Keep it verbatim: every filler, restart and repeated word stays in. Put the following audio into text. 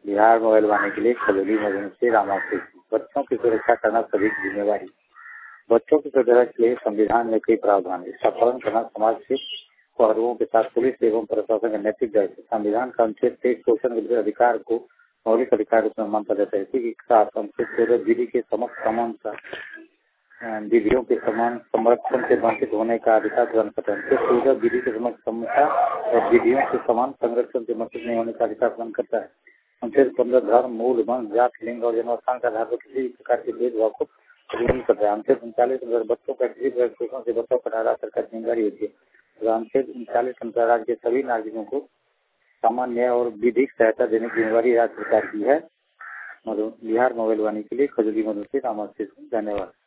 Bihar mobile वाणी के लिए खजूली मधुन से रामाशीष। बच्चों की सुरक्षा करना सभी की जिम्मेवारी। बच्चों की सुरक्षा के लिए संविधान में कई प्रावधान है। इसका पालन करना समाज के पहलुओं के साथ पुलिस एवं प्रशासन का नैतिक दायित्व। संविधान का अनुच्छेद तेईस पोषण के अधिकार को मौलिक अधिकार रूप में मानता जाता है। इसी के साथ अनुच्छेद चौदह विधि के समक्ष समानता विधियों के समान संरक्षण से वंचित होने का अधिकार प्रदान करता है। चौदह विधि के समक्ष समता और विधियों के समान संरक्षण से वंचित नहीं होने का अधिकार प्रदान करता है। अनुच्छेद पंद्रह धर्म, मूल, वंश, जाति, लिंग और जन्मस्थान के आधार पर किसी भी प्रकार के भेदभाव को नहीं करता है। अनुच्छेद उनचालीस अनुसार बच्चों का किसी प्रकार शोषण से बच्चों को हटाना सरकार की जिम्मेदारी होती है। अनुच्छेद उनचालीस अनुसार राज्य के सभी नागरिकों को सामान्य न्याय और विधिक सहायता देने की जिम्मेदारी राज्य सरकार की है। बिहार मोबाइल वाणी के लिए खजूली मधु से रामाशीष। धन्यवाद।